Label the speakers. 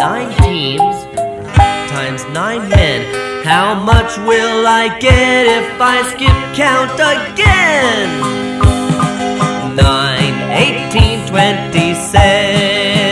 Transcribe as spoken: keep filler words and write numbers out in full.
Speaker 1: nine teams times nine men. How much will I get if I skip count again? Nine, eighteen, twenty-seven.